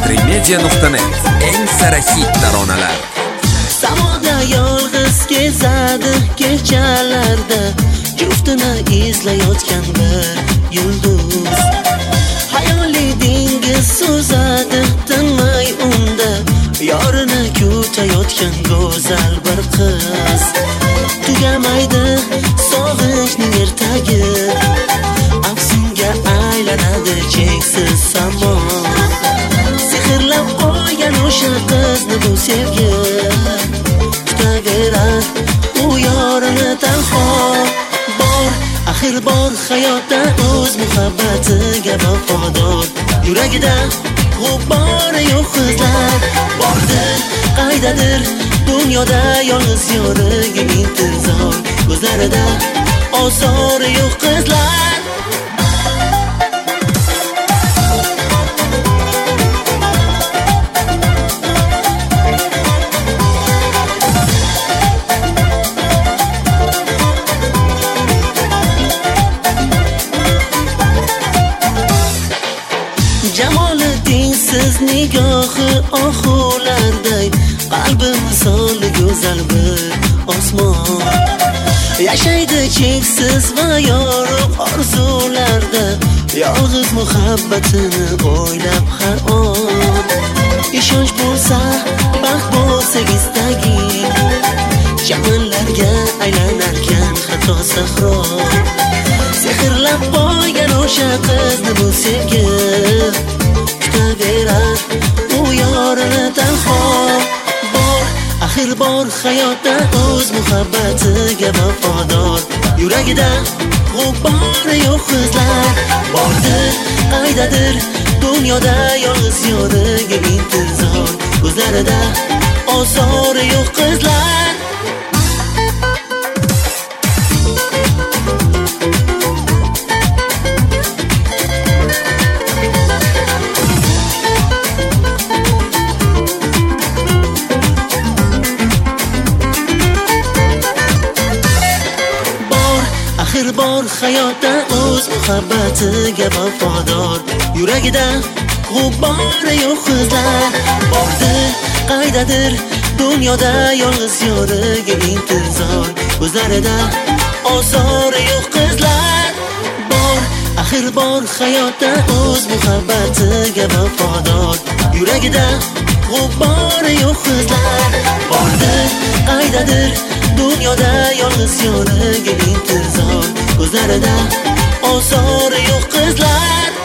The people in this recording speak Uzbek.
Media.net eng sara hit taronalar. Samoda yolg'iz kezadi kechalarda, juftini izlayotgan bir yulduz. Hayoli dengiz suzadi tinmay unda, yorini kutayotgan go'zal bir qiz. Tugamaydi sog'inchning ertagi, afsunga aylanadi cheksiz samon. Sehrlab qo'ygan o'sha qizni bu sevgi, tutaverar u yorini tanho. Bor, axir bor hayotda o'z muhabbatiga vafodor, yuragida g'ubori yo'q qizlar. Bordir, qaydadir dunyoda yolg'iz yoriga intizor, ko'zlarida osori yo'q qizlar. Jamoli tengsiz nigohi ohularday, qalbi misoli go'zal bir osmon. Yashaydi cheksiz va yorug' orzularda, yolg'iz muhabbatini o'ylab har on. Ishonch bo'lsa, baxt bo'lsa istaging, chamanlarga aylanarkan xato sahro. Sehrlab qo'ygan o'sha qizni bu sevgi, tutaverar u yorini tanho. Bor, axir bor hayotda o'z muhabbatiga vafodor, yuragida g'ubori yo'q qizlar. Bordir, qaydadir dunyoda yolg'iz yoriga intizor, ko'zlarida osori yo'q qizlar. Axir bor hayotda o'z muhabbatiga vafodor, yuragida g'ubori yo'q qizlar. Bordir, qaydadir dunyoda yolg'iz yoriga intizor, ko'zlarida osori yo'q qizlar. Bor, axir bor hayotda o'z muhabbatiga vafodor, yuragida g'ubori yo'q qizlar. Bordir, qaydadir dunyoda yolg'iz yoriga intizor, ko'zlarida osori yo'q qizlar.